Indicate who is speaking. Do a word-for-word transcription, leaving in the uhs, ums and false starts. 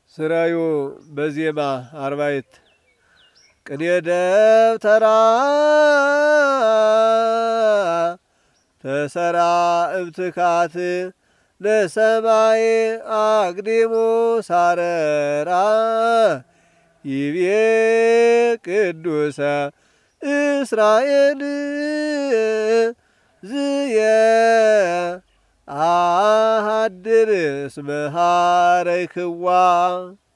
Speaker 1: ስራዩ በዜማ አርባይት ቅኔ ደብተራ ተሰራ እብትካት ለሰማይ አግዲሙ ሳረራ ይቤ ቅዱሰ እስራኤል ዝየ አሃድር እስመ ሀረይክዋ